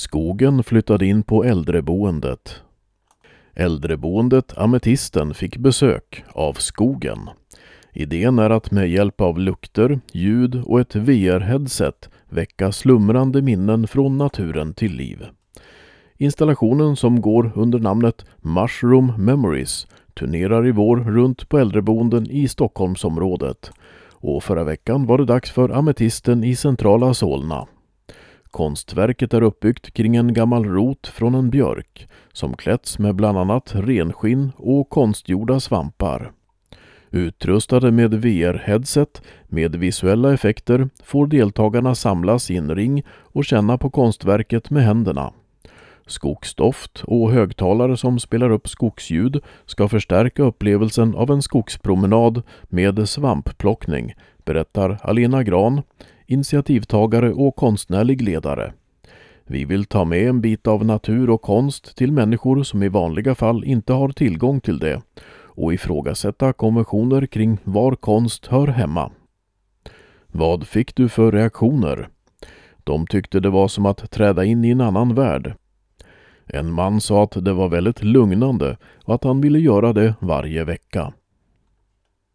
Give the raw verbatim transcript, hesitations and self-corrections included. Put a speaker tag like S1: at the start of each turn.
S1: Skogen flyttade in på äldreboendet. Äldreboendet Ametisten fick besök av skogen. Idén är att med hjälp av lukter, ljud och ett V R-headset väcka slumrande minnen från naturen till liv. Installationen, som går under namnet Mushroom Memories, turnerar i vår runt på äldreboenden i Stockholmsområdet. Och förra veckan var det dags för Ametisten i centrala Solna. Konstverket är uppbyggt kring en gammal rot från en björk som klätts med bland annat renskinn och konstgjorda svampar. Utrustade med V R-headset med visuella effekter får deltagarna samlas i en ring och känna på konstverket med händerna. Skogsdoft och högtalare som spelar upp skogsljud ska förstärka upplevelsen av en skogspromenad med svampplockning, berättar Alena Gran, initiativtagare och konstnärlig ledare. Vi vill ta med en bit av natur och konst till människor som i vanliga fall inte har tillgång till det och ifrågasätta konventioner kring var konst hör hemma. Vad fick du för reaktioner? De tyckte det var som att träda in i en annan värld. En man sa att det var väldigt lugnande och att han ville göra det varje vecka.